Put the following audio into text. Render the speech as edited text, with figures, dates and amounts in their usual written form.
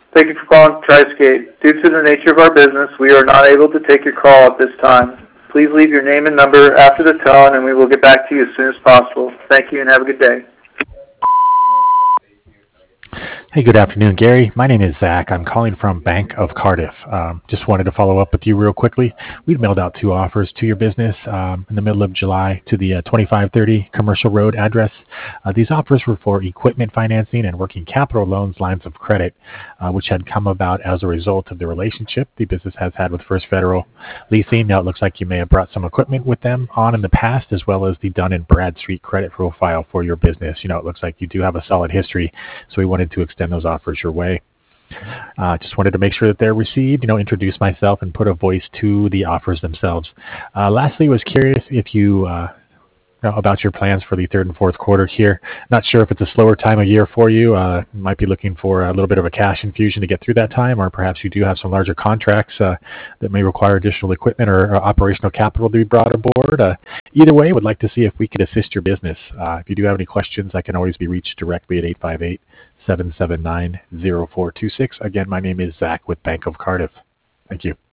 Thank you for calling TriScape. Due to the nature of our business, we are not able to take your call at this time. Please leave your name and number after the tone, and we will get back to you as soon as possible. Thank you and have a good day. Hey, good afternoon, Gary. My name is Zach. I'm calling from Bank of Cardiff. Just wanted to follow up with you real quickly. We'd mailed out two offers to your business in the middle of July to the 2530 Commercial Road address. These offers were for equipment financing and working capital loans lines of credit, which had come about as a result of the relationship the business has had with First Federal Leasing. Now, it looks like you may have brought some equipment with them on in the past, as well as the Dun& Bradstreet credit profile for your business. It looks like you do have a solid history, so we wanted to extend those offers your way. Just wanted to make sure that they're received, introduce myself and put a voice to the offers themselves. Lastly, was curious if you know about your plans for the third and fourth quarter here. Not sure if it's a slower time of year for you. Might be looking for a little bit of a cash infusion to get through that time, or perhaps you do have some larger contracts that may require additional equipment or operational capital to be brought aboard. Either way, would like to see if we could assist your business. If you do have any questions, I can always be reached directly at 858-779-0426. Again, my name is Zach with Bank of Cardiff. Thank you.